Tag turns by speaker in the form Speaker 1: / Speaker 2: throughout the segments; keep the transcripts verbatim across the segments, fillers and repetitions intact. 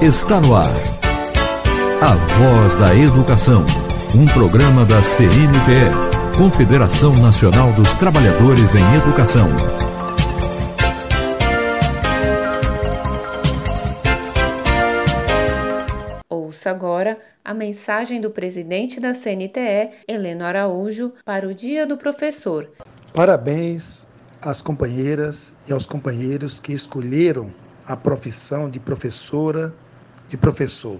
Speaker 1: Está no ar. A Voz da Educação. Um programa da C N T E, Confederação Nacional dos Trabalhadores em Educação.
Speaker 2: Ouça agora a mensagem do presidente da C N T E, Heleno Araújo, para o Dia do Professor.
Speaker 3: Parabéns às companheiras e aos companheiros que escolheram a profissão de professora, de professor.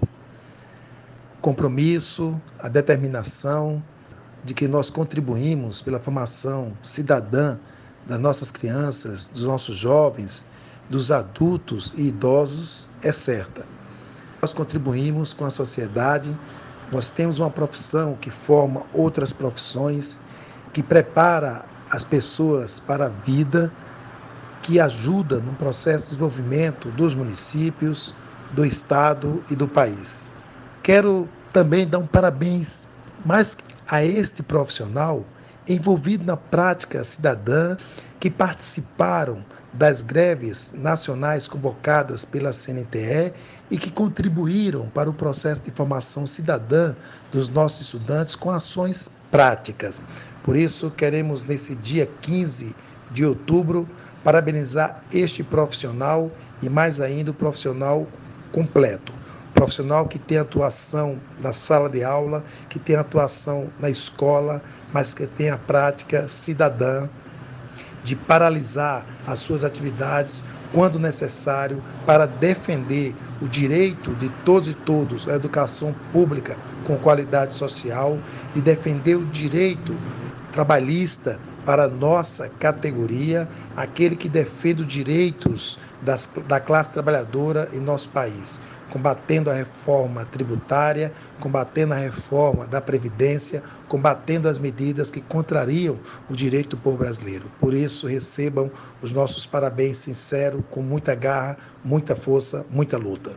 Speaker 3: O compromisso, a determinação de que nós contribuímos pela formação cidadã das nossas crianças, dos nossos jovens, dos adultos e idosos é certa. Nós contribuímos com a sociedade, nós temos uma profissão que forma outras profissões, que prepara as pessoas para a vida, que ajuda no processo de desenvolvimento dos municípios, do Estado e do país. Quero também dar um parabéns mais a este profissional envolvido na prática cidadã, que participaram das greves nacionais convocadas pela C N T E e que contribuíram para o processo de formação cidadã dos nossos estudantes com ações práticas. Por isso, queremos, nesse dia quinze de outubro, parabenizar este profissional e, mais ainda, o profissional completo. Profissional que tem atuação na sala de aula, que tem atuação na escola, mas que tem a prática cidadã de paralisar as suas atividades quando necessário para defender o direito de todos e todos à educação pública com qualidade social e defender o direito trabalhista para a nossa categoria, aquele que defende os direitos das, da classe trabalhadora em nosso país, combatendo a reforma tributária, combatendo a reforma da Previdência, combatendo as medidas que contrariam o direito do povo brasileiro. Por isso, recebam os nossos parabéns sinceros, com muita garra, muita força, muita luta.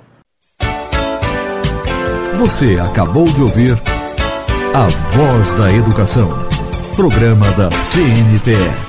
Speaker 1: Você acabou de ouvir A Voz da Educação, programa da C N T E.